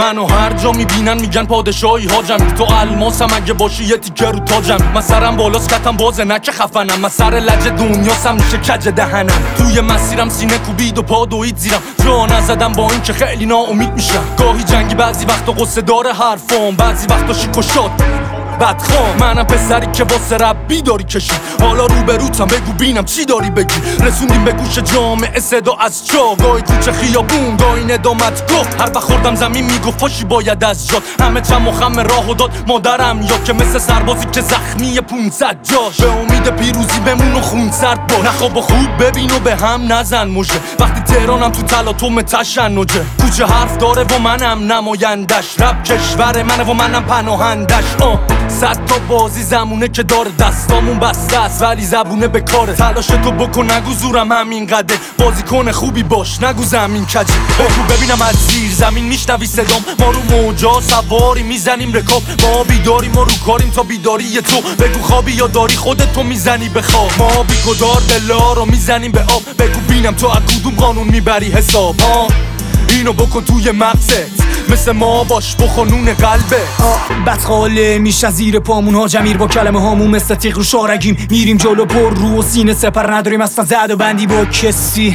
منو هر جا میبینن میگن پادشاهی حاجمی، تو الماسم اگه باشی یه تیکه رو تاجمی. من سرم بالاست کتم بازه نه که خفنم، من سر لج دنیاسم میشه کج دهنم. توی مسیرم سینه کوبید و پا دوید زیرم، جا نزدم با این که خیلی ناامید میشم. گاهی جنگی بعضی وقتا قصه داره حرفام، بعضی وقتا شیک و شاد بدخوام. منم پسری که واسه رب بیداری کشید، حالا روبروتم بگو بینم چی داری بگی. رسوندیم به گوش جامعه صدا از جا، گاهی کوچه خیابون گاهی ندامت گفت. هر وقت خوردم زمین میگفت پاشی باید از جات. همه چم و خم راهو داد مادرم، یا که مثل سربازی که زخمی 500 جاش. به امید پیروزی بمون و خون سرد باش، نخواب و خوب ببین و به هم نزن مژه. وقتی تهرانم تو تلاطم تشنجه، کوچه حرف داره و منم نمایندش. رب کشور منه و منم پناهندش. 100 تا بازی زمونه که داره، دستامون بسته است ولی زبونه به کاره. تلاش تو بکن نگو زورم همین قده، بازیکن خوبی باش نگو زمین کجی. بگو ببینم از زیر زمین میشنوی صدام، ما رو موجا سواری میزنیم رکاب. ما بیداریم و رو کاریم تا بیداری تو. بگو خوابی یا داری خودت تو میزنی به خواب. ما بیگدار بلا رو میزنیم به آب. بگو بینم تو از کدوم قانون میبری حساب. اینو بکن توی مغزت، مثل ما باش بخونون قلبه. بدخاله میشه زیر پامون حاجمیر، با کلمه هامون مثل تیغ رو شارگیم. میریم جلو پر رو و سینه سپر نداریم اصلا زد و بندی با کسی.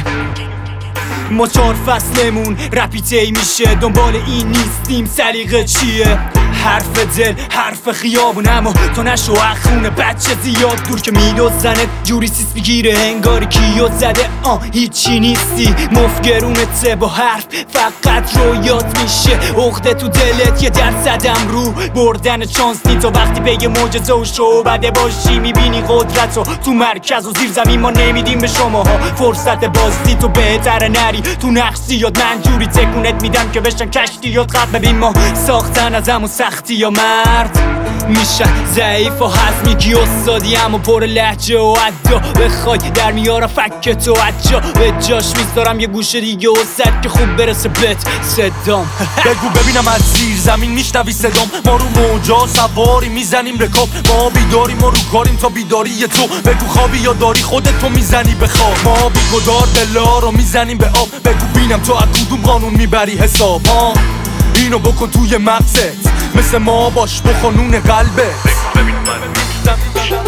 ما 4 فصلمون رپیتی میشه، دنبال این نیستیم سلیقه چیه. حرف دل حرف خیابون، اما تو نشو اخونه بچه زیاد دور که میدوزنت جوری سیس میگیره انگاری کیو زده. هیچی نیستی مفگرونته با حرف فقط رویات میشه. عقده تو دلت یه درصدم رو بردن چانس نی. تو وقتی بگه معجزه و شو بده باشی میبینی قدرتو تو مرکز و زیر زمین. ما نمیدیم به شماها فرصت بازی، تو بهتره نری تو نقشی یاد. من جوری تکونت میدم که بشن کشتی یاد خط. ببین ما ساختن از همون سختی یا مرد میشه ضعیف و حز میگی استادی، اما پر لحجه و عدا. بخوای در میارم فک تو عجا، به جاش میذارم یه گوشه دیگه و صد که خوب برسه بهت صدام. بگو ببینم از زیر زمین میشنوی صدام، ما رو موجا سواری میزنیم رکاب. ما بیداریم و رو کاریم تا بیداری تو. بگو خوابی یا داری خودت تو میزنی به خواب. ما بیگدار بلا رو میزنیم به آب. بگو بینم تو از کدوم قانون میبری حساب. اینو بکن توی مغزت، مثل ما باش بخونون قلبه. بگو ببین من